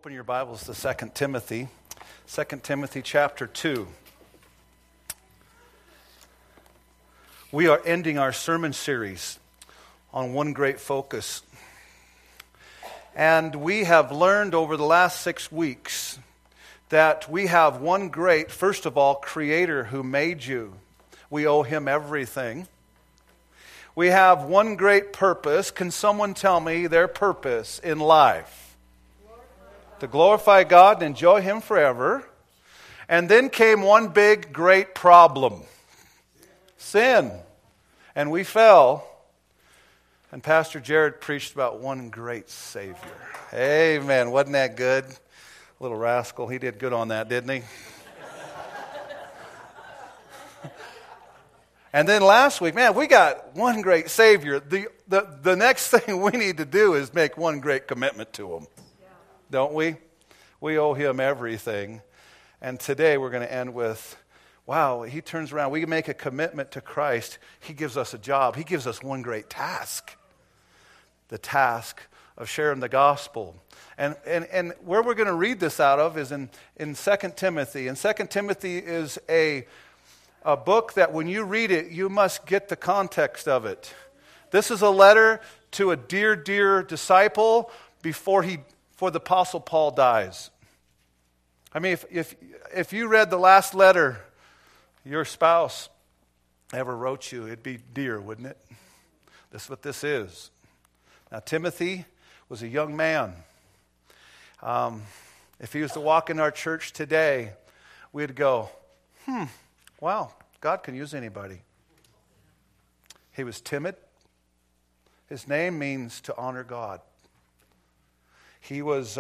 Open your Bibles to 2 Timothy. 2 Timothy chapter 2. We are ending our sermon series on one great focus. And we have learned over the last 6 weeks that we have one great, first of all, Creator who made you. We owe Him everything. We have one great purpose. Can someone tell me their purpose in life? To glorify God and enjoy Him forever. And then came one big, great problem. Sin. And we fell. And Pastor Jared preached about one great Savior. Amen. Wasn't that good? Little rascal. He did good on that, didn't he? And then last week, man, we got one great Savior. The next thing we need to do is make one great commitment to Him. Don't we? We owe Him everything. And today we're going to end with, wow, He turns around. We make a commitment to Christ. He gives us a job. He gives us one great task. The task of sharing the gospel. And where we're going to read this out of is in 2 Timothy. And 2 Timothy is a book that when you read it, you must get the context of it. This is a letter to a dear, dear disciple before the Apostle Paul dies. I mean, if you read the last letter your spouse ever wrote you, it'd be dear, wouldn't it? That's what this is. Now, Timothy was a young man. If he was to walk in our church today, we'd go, wow, God can use anybody. He was timid. His name means to honor God. He was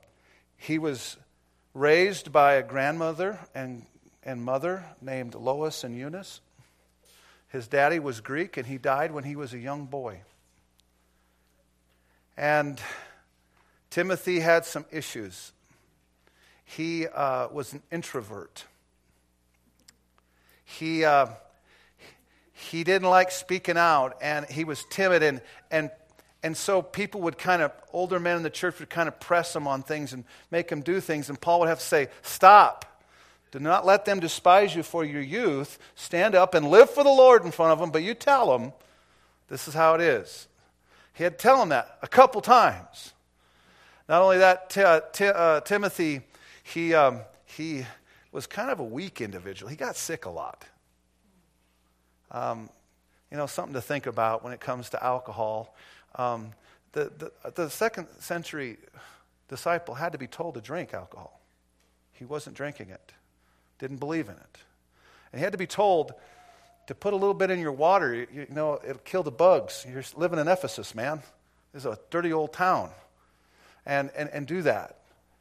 raised by a grandmother and mother named Lois and Eunice. His daddy was Greek, and he died when he was a young boy. And Timothy had some issues. He was an introvert. He didn't like speaking out, and he was timid, and so people would older men in the church would kind of press him on things and make him do things, and Paul would have to say, stop. Do not let them despise you for your youth. Stand up and live for the Lord in front of them, but you tell them this is how it is. He had to tell him that a couple times. Not only that, Timothy, he was kind of a weak individual. He got sick a lot. Something to think about when it comes to alcohol. The second century disciple had to be told to drink alcohol. He wasn't drinking it. Didn't believe in it. And he had to be told to put a little bit in your water. It'll kill the bugs. You're living in Ephesus, man. This is a dirty old town. And do that.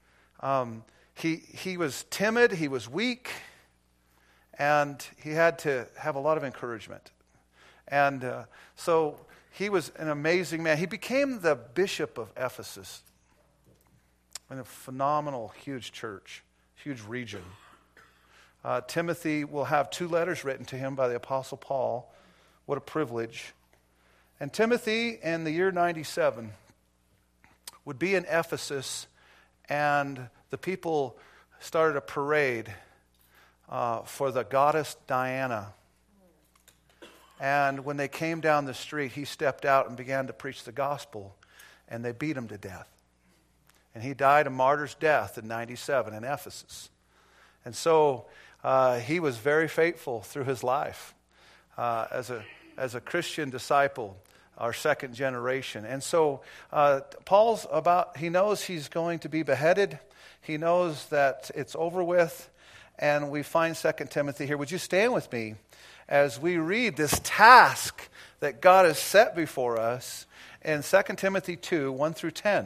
He was timid. He was weak. And he had to have a lot of encouragement. And so he was an amazing man. He became the bishop of Ephesus in a phenomenal, huge church, huge region. Timothy will have 2 letters written to him by the Apostle Paul. What a privilege. And Timothy, in the year 97, would be in Ephesus, and the people started a parade for the goddess Diana. And when they came down the street, he stepped out and began to preach the gospel, and they beat him to death. And he died a martyr's death in 97 in Ephesus. And so he was very faithful through his life as a Christian disciple, our second generation. And so he knows he's going to be beheaded. He knows that it's over with. And we find 2 Timothy here. Would you stand with me as we read this task that God has set before us in 2 Timothy 2, 1 through 10.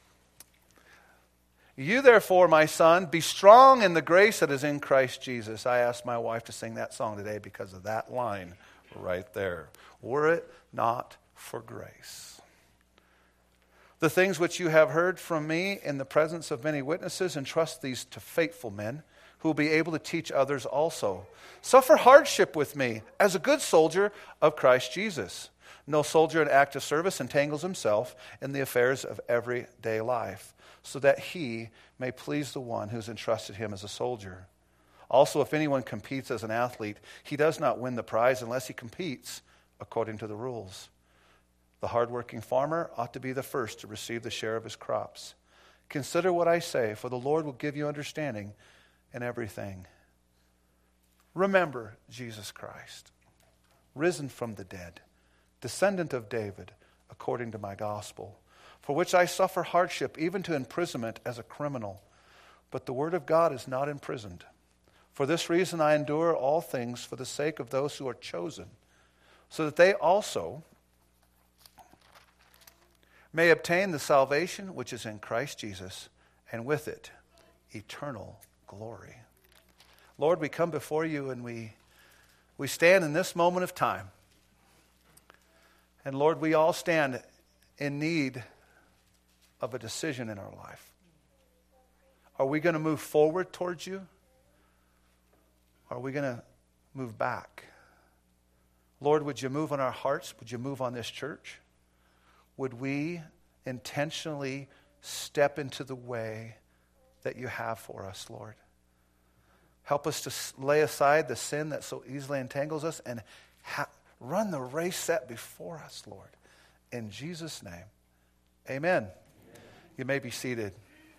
You therefore, my son, be strong in the grace that is in Christ Jesus. I asked my wife to sing that song today because of that line right there. Were it not for grace. The things which you have heard from me in the presence of many witnesses, entrust these to faithful men who will be able to teach others also. Suffer hardship with me as a good soldier of Christ Jesus. No soldier in active service entangles himself in the affairs of everyday life, so that he may please the one who's entrusted him as a soldier. Also, if anyone competes as an athlete, he does not win the prize unless he competes according to the rules. The hardworking farmer ought to be the first to receive the share of his crops. Consider what I say, for the Lord will give you understanding in everything. Remember Jesus Christ, risen from the dead, descendant of David, according to my gospel, for which I suffer hardship, even to imprisonment as a criminal. But the word of God is not imprisoned. For this reason I endure all things for the sake of those who are chosen, so that they also may obtain the salvation which is in Christ Jesus, and with it, eternal glory. Lord, we come before you and we stand in this moment of time. And Lord, we all stand in need of a decision in our life. Are we going to move forward towards you? Are we going to move back? Lord, would you move on our hearts? Would you move on this church? Would we intentionally step into the way that you have for us, Lord? Help us to lay aside the sin that so easily entangles us and run the race set before us, Lord. In Jesus' name, amen. You may be seated.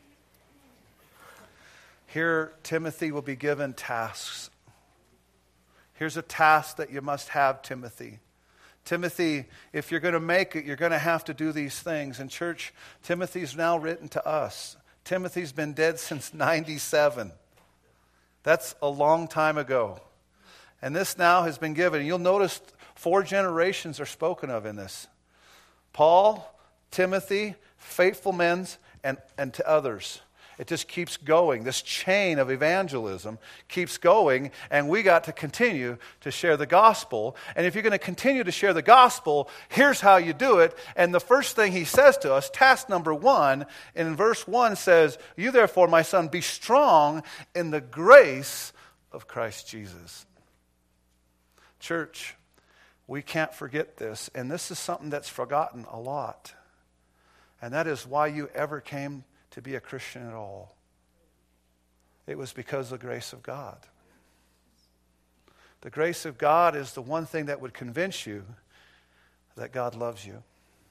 Here, Timothy will be given tasks. Here's a task that you must have, Timothy. Timothy, if you're going to make it, you're going to have to do these things. And church, Timothy's now written to us. Timothy's been dead since 97. That's a long time ago. And this now has been given. You'll notice 4 generations are spoken of in this. Paul, Timothy, faithful men, and to others. It just keeps going. This chain of evangelism keeps going, and we got to continue to share the gospel. And if you're going to continue to share the gospel, here's how you do it. And the first thing he says to us, task number 1, in verse 1 says, "You therefore, my son, be strong in the grace of Christ Jesus." Church, we can't forget this, and this is something that's forgotten a lot. And that is why you ever came to be a Christian at all. It was because of the grace of God. The grace of God is the one thing that would convince you that God loves you.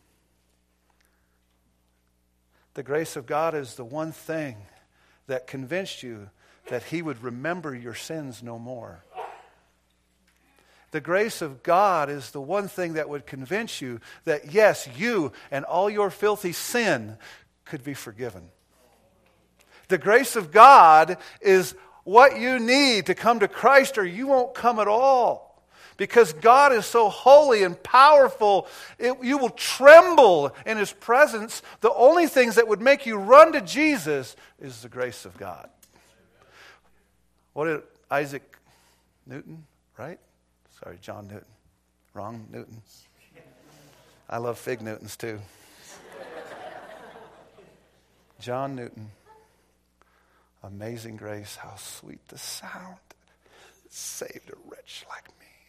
The grace of God is the one thing that convinced you that He would remember your sins no more. The grace of God is the one thing that would convince you that yes, you and all your filthy sin could be forgiven. The grace of God is what you need to come to Christ, or you won't come at all. Because God is so holy and powerful, you will tremble in His presence. The only things that would make you run to Jesus is the grace of God. What did Isaac Newton, right? Sorry, John Newton. Wrong Newton. I love fig Newtons too. John Newton. Amazing grace, how sweet the sound that saved a wretch like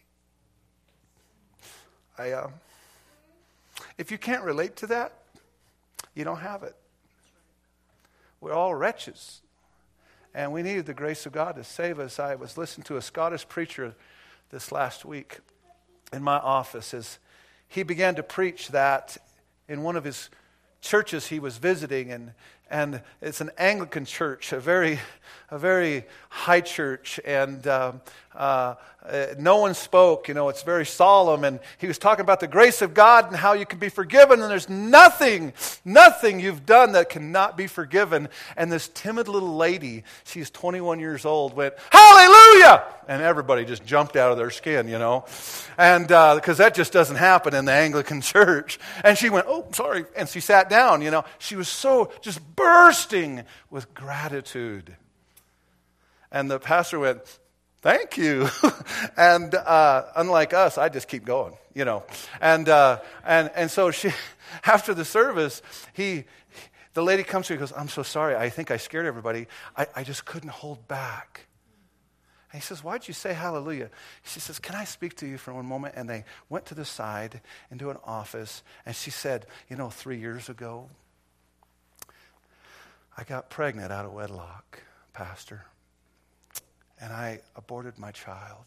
me. If you can't relate to that, you don't have it. We're all wretches. And we needed the grace of God to save us. I was listening to a Scottish preacher this last week in my office as he began to preach that in one of his churches he was visiting, and it's an Anglican church, a very high church, and no one spoke. It's very solemn, and he was talking about the grace of God and how you can be forgiven, and there's nothing you've done that cannot be forgiven. And this timid little lady, she's 21 years old, went, "Hallelujah!" And everybody just jumped out of their skin, and because that just doesn't happen in the Anglican church. And she went, "Oh, sorry," and she sat down. She was so just bursting with gratitude. And the pastor went, "Thank you." And unlike us, I just keep going, And so she, after the service, the lady comes to me and goes, "I'm so sorry. I think I scared everybody. I just couldn't hold back." And he says, "Why'd you say hallelujah?" She says, "Can I speak to you for one moment?" And they went to the side into an office, and she said, 3 years ago, I got pregnant out of wedlock, Pastor, and I aborted my child.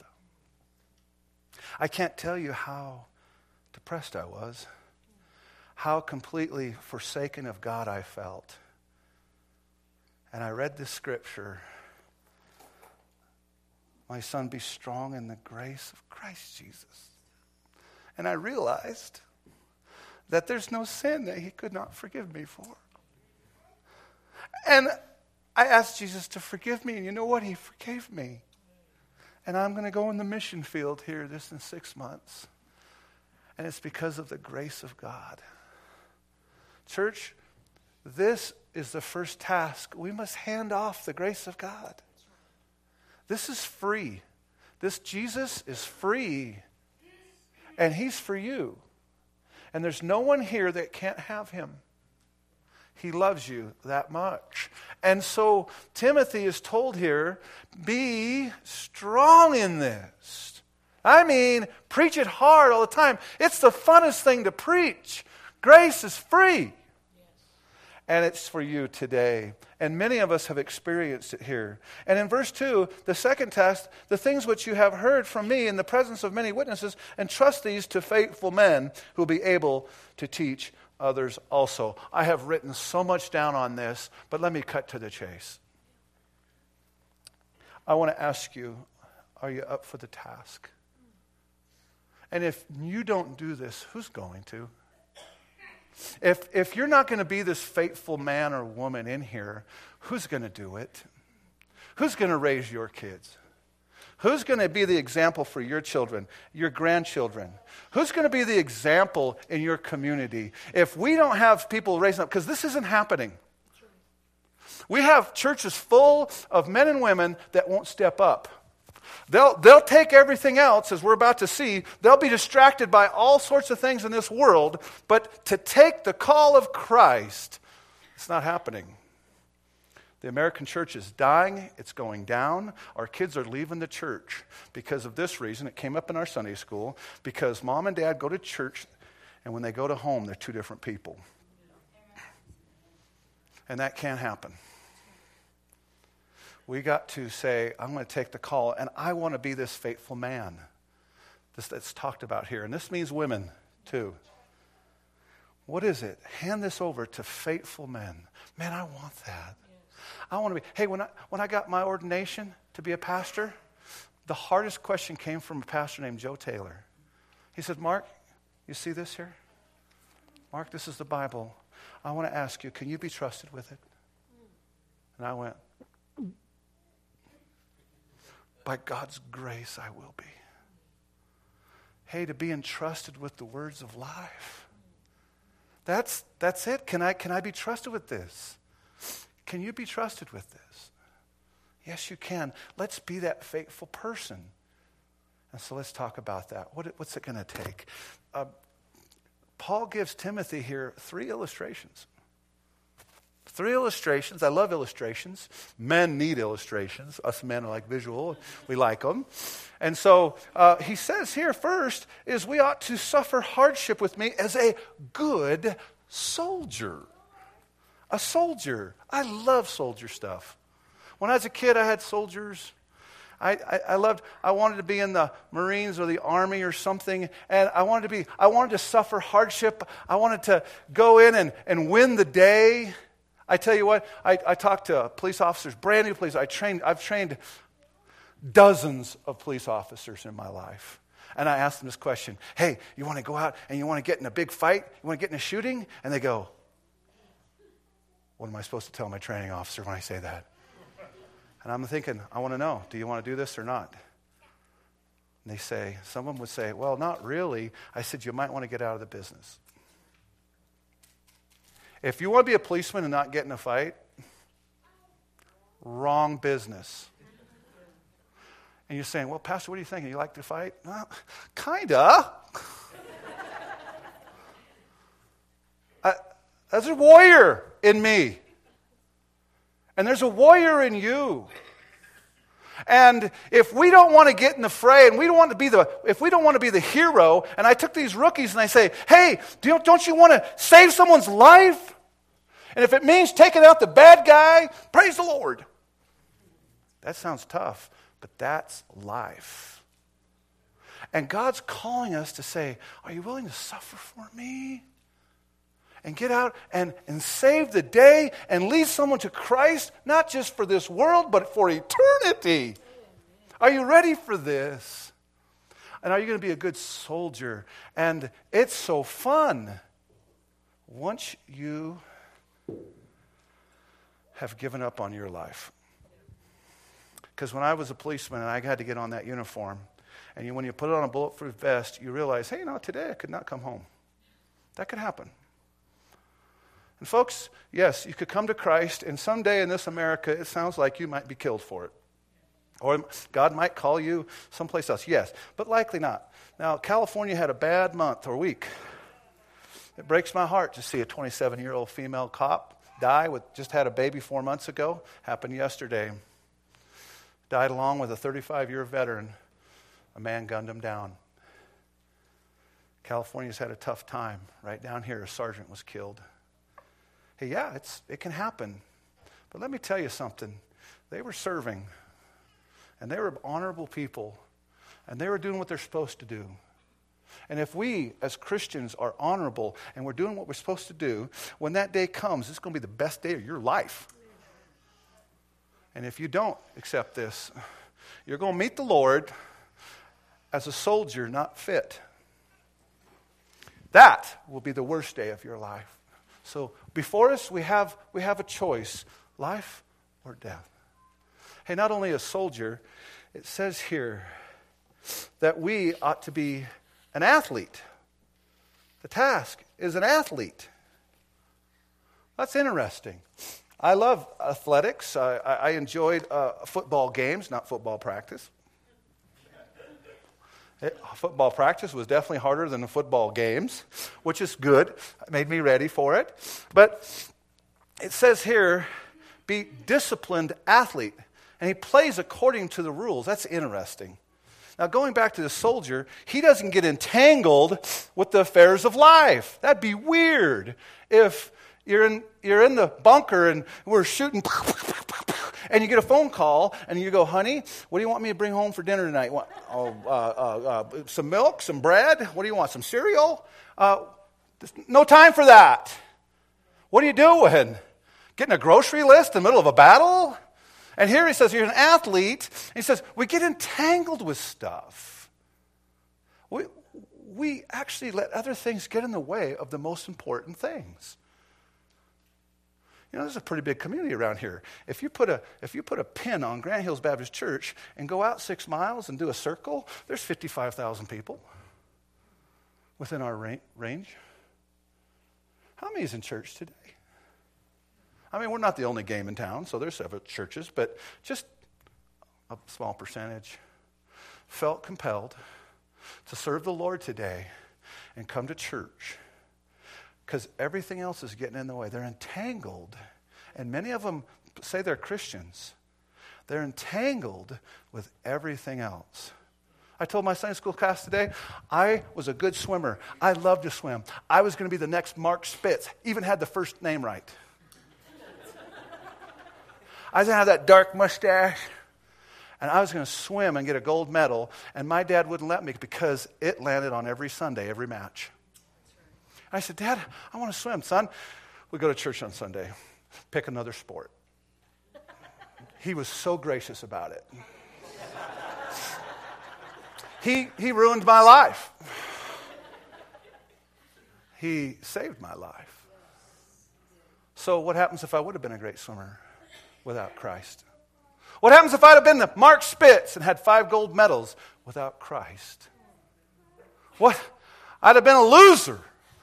I can't tell you how depressed I was, how completely forsaken of God I felt. And I read this scripture, my son, be strong in the grace of Christ Jesus. And I realized that there's no sin that he could not forgive me for. And I asked Jesus to forgive me, and you know what? He forgave me. And I'm going to go in the mission field here this in 6 months. And it's because of the grace of God. Church, this is the first task. We must hand off the grace of God. This is free. This Jesus is free. And he's for you. And there's no one here that can't have him. He loves you that much. And so Timothy is told here, be strong in this. I mean, preach it hard all the time. It's the funnest thing to preach. Grace is free. And it's for you today. And many of us have experienced it here. And in verse 2, the second test, the things which you have heard from me in the presence of many witnesses, entrust these to faithful men who will be able to teach others also. I have written so much down on this, but let me cut to the chase. I want to ask you, are you up for the task? And if you don't do this, who's going to? If you're not going to be this faithful man or woman in here, who's going to do it? Who's going to raise your kids? Who's going to be the example for your children, your grandchildren? Who's going to be the example in your community? If we don't have people raising up, because this isn't happening. We have churches full of men and women that won't step up. They'll take everything else, as we're about to see. They'll be distracted by all sorts of things in this world, but to take the call of Christ, it's not happening. The American church is dying. It's going down. Our kids are leaving the church because of this reason. It came up in our Sunday school, because mom and dad go to church, and when they go to home, they're two different people. And that can't happen. We got to say, I'm going to take the call, and I want to be this faithful man. That's talked about here. And this means women, too. What is it? Hand this over to faithful men. Man, I want that. I want to be. Hey, when I got my ordination to be a pastor, the hardest question came from a pastor named Joe Taylor. He said, Mark, you see this here? Mark, this is the Bible. I want to ask you, can you be trusted with it? And I went, by God's grace, I will be. Hey, to be entrusted with the words of life. That's it. Can I be trusted with this? Can you be trusted with this? Yes, you can. Let's be that faithful person. And so let's talk about that. What's it going to take? Paul gives Timothy here 3 illustrations. 3 illustrations. I love illustrations. Men need illustrations. Us men are like visual. We like them. And so he says here first is we ought to suffer hardship with me as a good soldier. A soldier. I love soldier stuff. When I was a kid, I had soldiers. I wanted to be in the Marines or the Army or something, and I wanted to suffer hardship. I wanted to go in and win the day. I tell you what, I talked to police officers, brand new police. I've trained dozens of police officers in my life. And I asked them this question, hey, you want to go out and you want to get in a big fight? You want to get in a shooting? And they go, what am I supposed to tell my training officer when I say that? And I'm thinking, I want to know, do you want to do this or not? And they say, someone would say, well, not really. I said, you might want to get out of the business. If you want to be a policeman and not get in a fight, wrong business. And you're saying, well, Pastor, what do you think? You like to fight? Well, kind of. There's a warrior in me. And there's a warrior in you. And if we don't want to get in the fray, and if we don't want to be the hero, and I took these rookies and I say, hey, don't you want to save someone's life? And if it means taking out the bad guy, praise the Lord. That sounds tough, but that's life. And God's calling us to say, are you willing to suffer for me? And get out and save the day and lead someone to Christ, not just for this world, but for eternity. Are you ready for this? And are you going to be a good soldier? And it's so fun once you have given up on your life. Because when I was a policeman and I had to get on that uniform, and when you put it on a bulletproof vest, you realize, hey, today I could not come home. That could happen. And folks, yes, you could come to Christ, and someday in this America, it sounds like you might be killed for it. Or God might call you someplace else. Yes, but likely not. Now, California had a bad month or week. It breaks my heart to see a 27-year-old female cop die just had a baby 4 months ago. Happened yesterday. Died along with a 35-year veteran. A man gunned him down. California's had a tough time. Right down here, a sergeant was killed. Hey, yeah, it can happen. But let me tell you something. They were serving, and they were honorable people, and they were doing what they're supposed to do. And if we, as Christians, are honorable and we're doing what we're supposed to do, when that day comes, it's going to be the best day of your life. And if you don't accept this, you're going to meet the Lord as a soldier not fit. That will be the worst day of your life. So before us, we have a choice, life or death. Hey, not only a soldier, it says here that we ought to be an athlete. The task is an athlete. That's interesting. I love athletics. I enjoyed football games, not football practice. Football practice was definitely harder than the football games, which is good. It made me ready for it. But it says here, be disciplined athlete. And he plays according to the rules. That's interesting. Now, going back to the soldier, he doesn't get entangled with the affairs of life. That'd be weird if you're in the bunker and we're shooting, and you get a phone call and you go, honey, what do you want me to bring home for dinner tonight? Some milk, some bread? What do you want, some cereal? No time for that. What are you doing? Getting a grocery list in the middle of a battle? And here he says, you're an athlete. And he says, we get entangled with stuff. We actually let other things get in the way of the most important things. There's a pretty big community around here. If you put a pin on Grand Hills Baptist Church and go out 6 miles and do a circle, there's 55,000 people within our range. How many is in church today? I mean, we're not the only game in town, so there's several churches, but just a small percentage felt compelled to serve the Lord today and come to church because everything else is getting in the way. They're entangled, and many of them say they're Christians. They're entangled with everything else. I told my Sunday school class today, I was a good swimmer. I loved to swim. I was going to be the next Mark Spitz. Even had the first name right. I was going to have that dark mustache, and I was going to swim and get a gold medal, and my dad wouldn't let me because it landed on every Sunday, every match. I said, Dad, I want to swim, son. We go to church on Sunday. Pick another sport. He was so gracious about it. He ruined my life. He saved my life. So what happens if I would have been a great swimmer without Christ? What happens if I'd have been the Mark Spitz and had 5 gold medals without Christ? What? I'd have been a loser.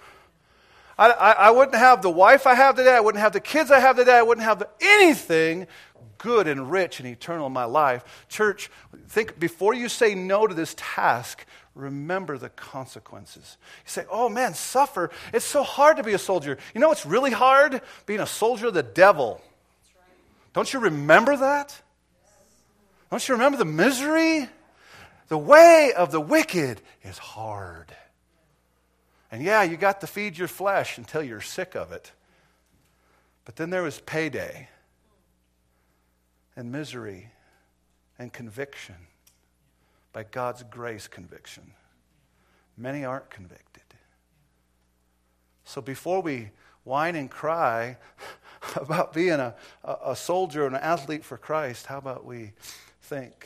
I wouldn't have the wife I have today. I wouldn't have the kids I have today. I wouldn't have anything good and rich and eternal in my life. Church, think before you say no to this task, remember the consequences. You say, oh man, suffer. It's so hard to be a soldier. You know what's really hard? Being a soldier of the devil. Don't you remember that? Don't you remember the misery? The way of the wicked is hard. And yeah, you got to feed your flesh until you're sick of it. But then there was payday and misery and conviction. By God's grace, conviction. Many aren't convicted. So before we whine and cry about being a soldier and an athlete for Christ, how about we think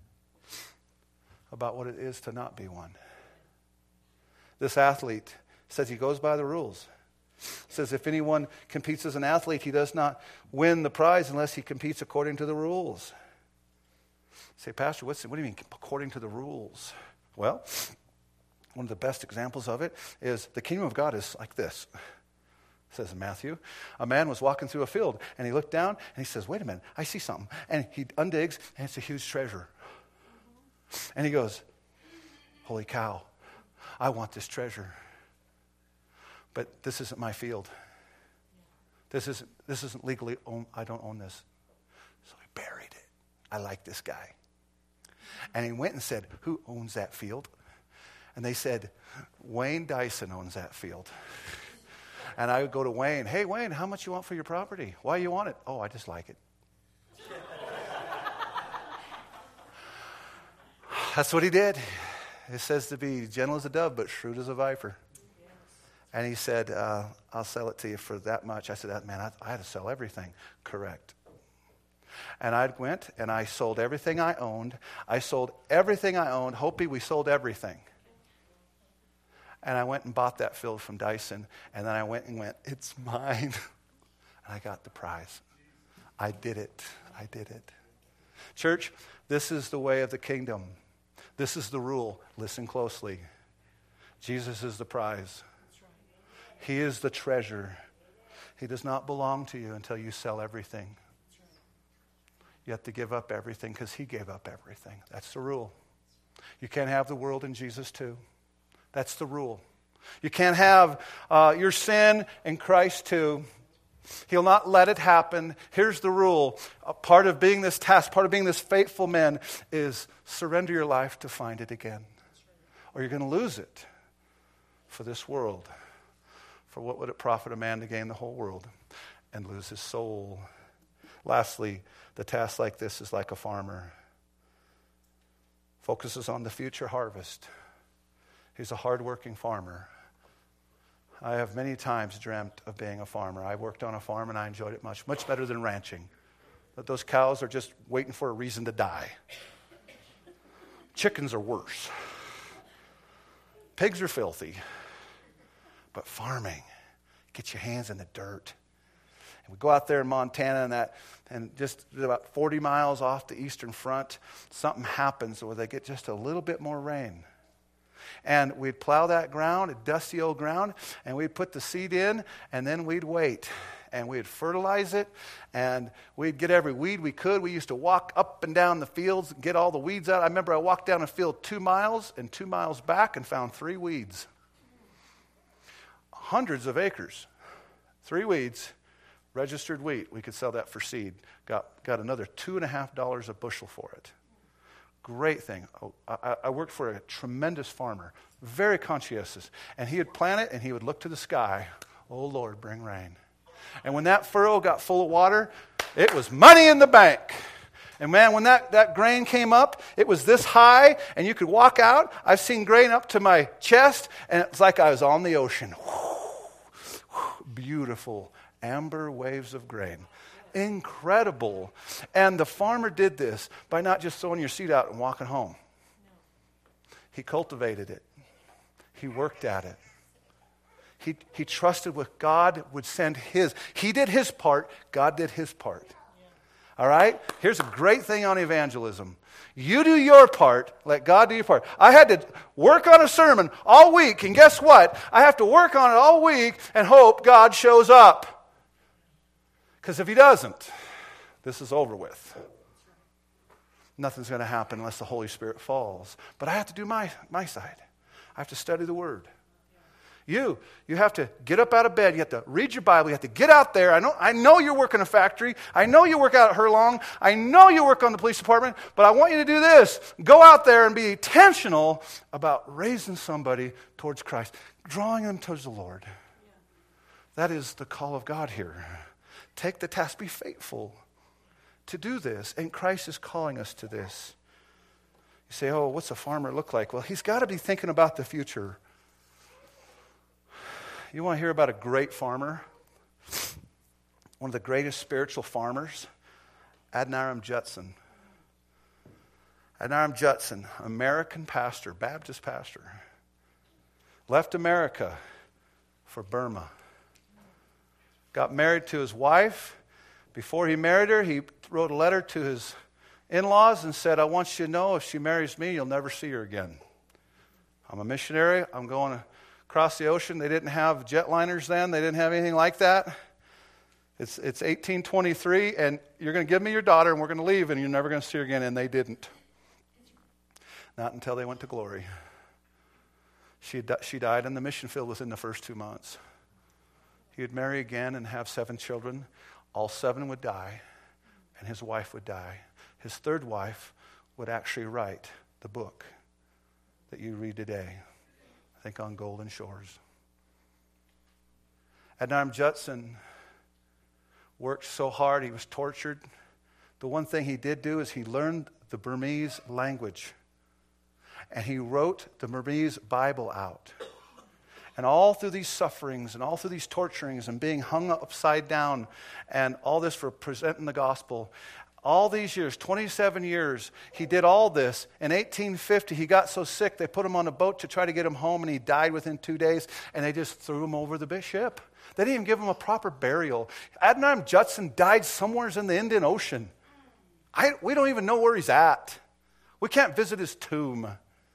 about what it is to not be one? This athlete says he goes by the rules. Says if anyone competes as an athlete, he does not win the prize unless he competes according to the rules. Say, Pastor, what do you mean according to the rules? Well, one of the best examples of it is the kingdom of God is like this. It says in Matthew, a man was walking through a field, and he looked down, and he says, wait a minute, I see something. And he undigs, and it's a huge treasure. And he goes, holy cow, I want this treasure. But this isn't my field. This isn't legally owned. I don't own this. So he buried it. I like this guy. And he went and said, who owns that field? And they said, Wayne Dyson owns that field. And I would go to Wayne, hey, Wayne, how much you want for your property? Why you want it? Oh, I just like it. That's what he did. It says to be gentle as a dove, but shrewd as a viper. Yes. And he said, I'll sell it to you for that much. I said, man, I had to sell everything. Correct. And I went and I sold everything I owned. Hopi, we sold everything. And I went and bought that field from Dyson. And then I went, it's mine. And I got the prize. I did it. Church, this is the way of the kingdom. This is the rule. Listen closely. Jesus is the prize. He is the treasure. He does not belong to you until you sell everything. You have to give up everything because he gave up everything. That's the rule. You can't have the world and Jesus too. That's the rule. You can't have your sin and Christ too. He'll not let it happen. Here's the rule. A part of being this task, part of being this faithful man is surrender your life to find it again. Or you're going to lose it for this world. For what would it profit a man to gain the whole world and lose his soul? Lastly, the task like this is like a farmer. Focuses on the future harvest. He's a hardworking farmer. I have many times dreamt of being a farmer. I worked on a farm and I enjoyed it much, much better than ranching. But those cows are just waiting for a reason to die. Chickens are worse. Pigs are filthy. But farming, get your hands in the dirt. And we go out there in Montana and just about 40 miles off the eastern front, something happens where they get just a little bit more rain. And we'd plow that ground, a dusty old ground, and we'd put the seed in, and then we'd wait. And we'd fertilize it, and we'd get every weed we could. We used to walk up and down the fields and get all the weeds out. I remember I walked down a field 2 miles and 2 miles back and found 3 weeds. Hundreds of acres. 3 weeds, registered wheat. We could sell that for seed. Got another $2.50 a bushel for it. Great thing. I worked for a tremendous farmer, very conscientious. And he would plant it, and he would look to the sky. Oh, Lord, bring rain. And when that furrow got full of water, it was money in the bank. And man, when that grain came up, it was this high, and you could walk out. I've seen grain up to my chest, and it was like I was on the ocean. Beautiful amber waves of grain. Incredible. And the farmer did this by not just throwing your seed out and walking home. He cultivated it. He worked at it. He trusted what God would send his. He did his part. God did his part. All right? Here's a great thing on evangelism. You do your part. Let God do your part. I had to work on a sermon all week. And guess what? I have to work on it all week and hope God shows up. Because if he doesn't, this is over with. Nothing's going to happen unless the Holy Spirit falls. But I have to do my side. I have to study the Word. You have to get up out of bed. You have to read your Bible. You have to get out there. I know you work in a factory. I know you work out at Hurlong. I know you work on the police department. But I want you to do this. Go out there and be intentional about raising somebody towards Christ, drawing them towards the Lord. That is the call of God here. Take the task. Be faithful to do this. And Christ is calling us to this. You say, oh, what's a farmer look like? Well, he's got to be thinking about the future. You want to hear about a great farmer? One of the greatest spiritual farmers? Adoniram Judson. Adoniram Judson, American pastor, Baptist pastor, left America for Burma. Got married to his wife. Before he married her, he wrote a letter to his in-laws and said, I want you to know if she marries me, you'll never see her again. I'm a missionary. I'm going across the ocean. They didn't have jetliners then. They didn't have anything like that. It's 1823, and you're going to give me your daughter, and we're going to leave, and you're never going to see her again. And they didn't. Not until they went to glory. She died in the mission field within the first 2 months. He would marry again and have 7 children. All 7 would die, and his wife would die. His third wife would actually write the book that you read today, I think on Golden Shores. Adoniram Judson worked so hard, he was tortured. The one thing he did do is he learned the Burmese language. And he wrote the Burmese Bible out. And all through these sufferings and all through these torturings and being hung upside down and all this for presenting the gospel, all these years, 27 years, he did all this. In 1850, he got so sick, they put him on a boat to try to get him home, and he died within 2 days, and they just threw him over the ship. They didn't even give him a proper burial. Adoniram Judson died somewhere in the Indian Ocean. We don't even know where he's at. We can't visit his tomb.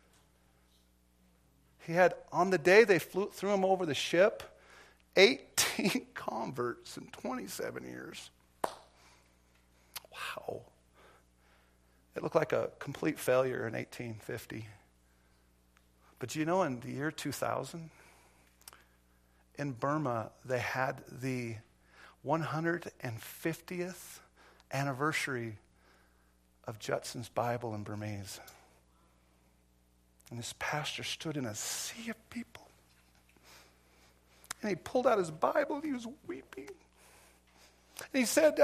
He had, on the day they threw him over the ship, 18 converts in 27 years. Wow. It looked like a complete failure in 1850. But you know, in the year 2000, in Burma, they had the 150th anniversary of Judson's Bible in Burmese. And this pastor stood in a sea of people. And he pulled out his Bible and he was weeping. And he said,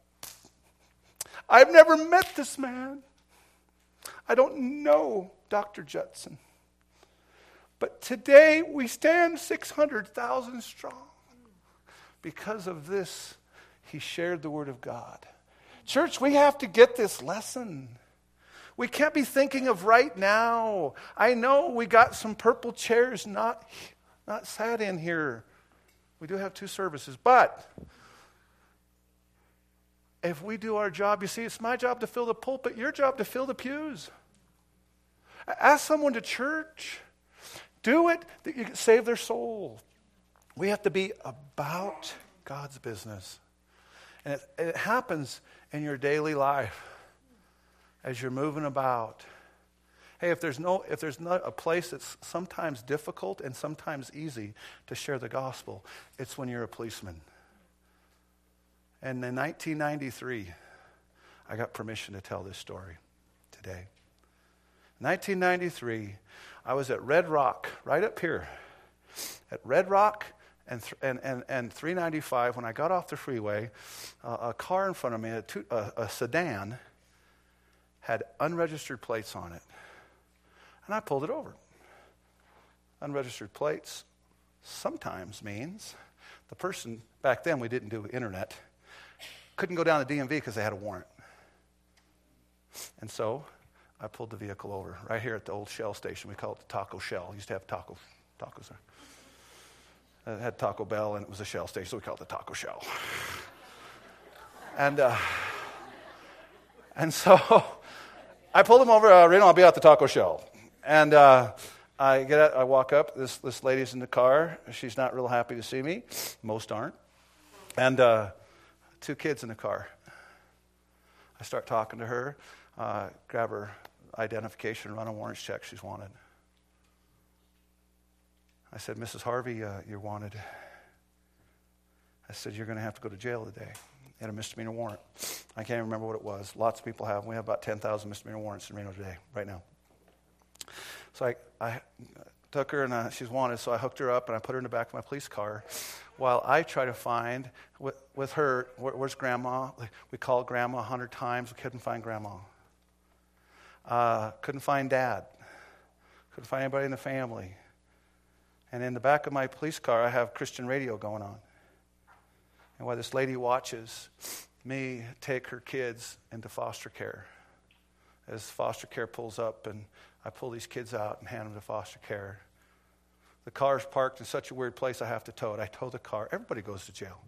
I've never met this man. I don't know Dr. Judson. But today we stand 600,000 strong. Because of this, he shared the word of God. Church, we have to get this lesson. We can't be thinking of right now. I know we got some purple chairs not sat in here. We do have 2 services. But if we do our job, you see, it's my job to fill the pulpit, your job to fill the pews. Ask someone to church. Do it that you can save their soul. We have to be about God's business. And it happens in your daily life as you're moving about. Hey, if there's not a place that's sometimes difficult and sometimes easy to share the gospel, it's when you're a policeman. And in 1993, I got permission to tell this story today. In 1993, I was at Red Rock, right up here, at Red Rock and 395. When I got off the freeway, a car in front of me, a sedan, had unregistered plates on it. And I pulled it over. Unregistered plates sometimes means the person, back then we didn't do internet, couldn't go down to DMV because they had a warrant. And so I pulled the vehicle over right here at the old Shell station. We call it the Taco Shell. Used to have tacos there. It had Taco Bell, and it was a Shell station, so we called it the Taco Shell. And so I pulled him over. I'll be at the Taco Shell. And I walk up. This lady's in the car. She's not real happy to see me. Most aren't. And 2 kids in the car. I start talking to her. Grab her identification, run a warrants check. She's wanted. I said, Mrs. Harvey, you're wanted. I said, you're going to have to go to jail today. You had a misdemeanor warrant. I can't remember what it was. Lots of people have. We have about 10,000 misdemeanor warrants in Reno today, right now. So I took her, and she's wanted, so I hooked her up, and I put her in the back of my police car while I try to find, with her, where's Grandma? We called Grandma 100 times. We couldn't find Grandma. Couldn't find Dad. Couldn't find anybody in the family. And in the back of my police car, I have Christian radio going on. And while this lady watches me take her kids into foster care, as foster care pulls up, and I pull these kids out and hand them to foster care. The car's parked in such a weird place, I have to tow it. I tow the car. Everybody goes to jail.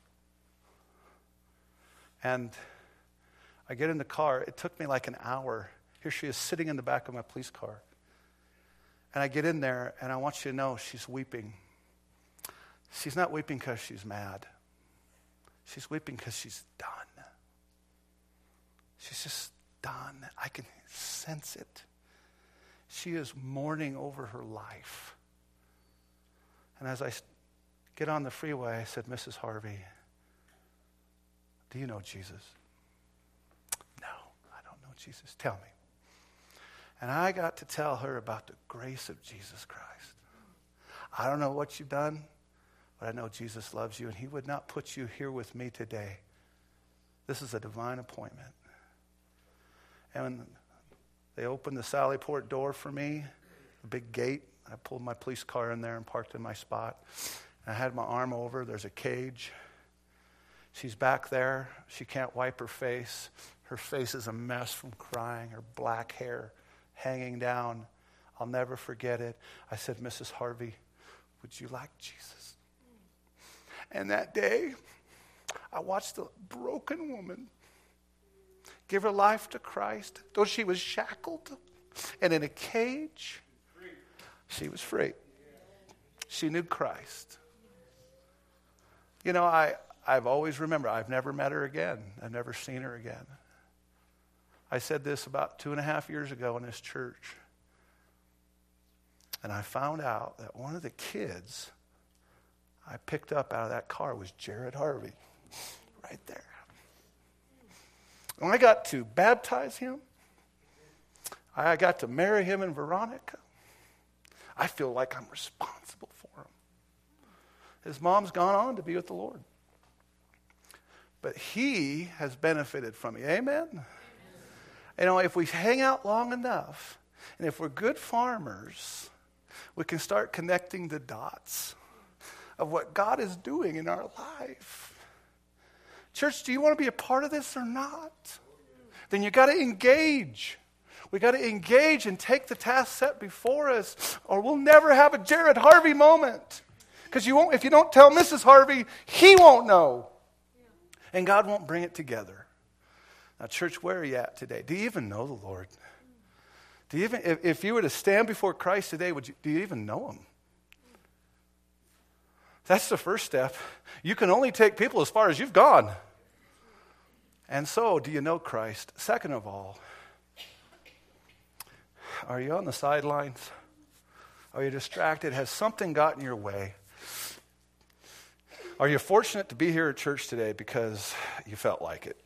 And I get in the car. It took me like an hour. Here she is sitting in the back of my police car. And I get in there, and I want you to know she's weeping. She's not weeping because she's mad. She's weeping because she's done. She's just done. I can sense it. She is mourning over her life. And as I get on the freeway, I said, Mrs. Harvey, do you know Jesus? No, I don't know Jesus. Tell me. And I got to tell her about the grace of Jesus Christ. I don't know what you've done, but I know Jesus loves you, and he would not put you here with me today. This is a divine appointment. And when they opened the Sallyport door for me, the big gate, I pulled my police car in there and parked in my spot. And I had my arm over. There's a cage. She's back there. She can't wipe her face. Her face is a mess from crying. Her black hair hanging down. I'll never forget it. I said, Mrs. Harvey, would you like Jesus? And that day, I watched a broken woman give her life to Christ. Though she was shackled and in a cage, she was free. She knew Christ. You know, I've always remembered, I've never met her again. I've never seen her again. I said this about 2.5 years ago in this church. And I found out that one of the kids I picked up out of that car was Jared Harvey. Right there. And I got to baptize him. I got to marry him and Veronica. I feel like I'm responsible for him. His mom's gone on to be with the Lord. But he has benefited from me. Amen? You know, if we hang out long enough, and if we're good farmers, we can start connecting the dots of what God is doing in our life. Church, do you want to be a part of this or not? Then you got to engage. We got to engage and take the task set before us, or we'll never have a Jared Harvey moment. Because you won't, if you don't tell Mrs. Harvey, he won't know. And God won't bring it together. Now, church, where are you at today? Do you even know the Lord? Do you even, if you were to stand before Christ today, do you even know him? That's the first step. You can only take people as far as you've gone. And so, do you know Christ? Second of all, are you on the sidelines? Are you distracted? Has something gotten your way? Are you fortunate to be here at church today because you felt like it?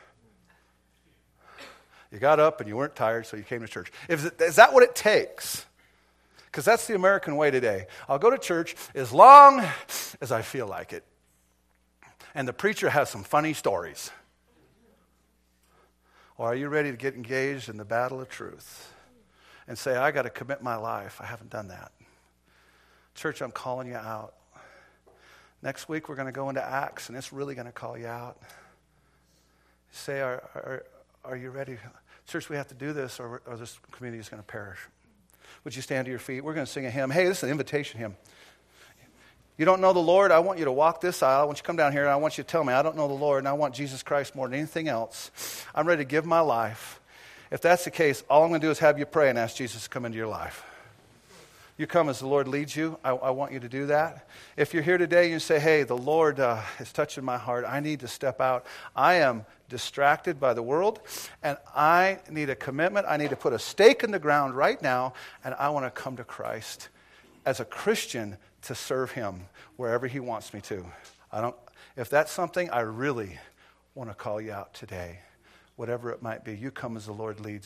You got up and you weren't tired, so you came to church. Is that what it takes? Because that's the American way today. I'll go to church as long as I feel like it. And the preacher has some funny stories. Or are you ready to get engaged in the battle of truth and say, I got to commit my life? I haven't done that. Church, I'm calling you out. Next week we're going to go into Acts, and it's really going to call you out. Say, are you ready? Church, we have to do this, or this community is going to perish. Would you stand to your feet? We're going to sing a hymn. Hey, this is an invitation hymn. You don't know the Lord? I want you to walk this aisle. I want you to come down here, and I want you to tell me, I don't know the Lord, and I want Jesus Christ more than anything else. I'm ready to give my life. If that's the case, all I'm going to do is have you pray and ask Jesus to come into your life. You come as the Lord leads you. I want you to do that. If you're here today and you say, hey, the Lord is touching my heart. I need to step out. I am distracted by the world, and I need a commitment. I need to put a stake in the ground right now, and I want to come to Christ as a Christian to serve him wherever he wants me to. If that's something, I really want to call you out today. Whatever it might be, you come as the Lord leads.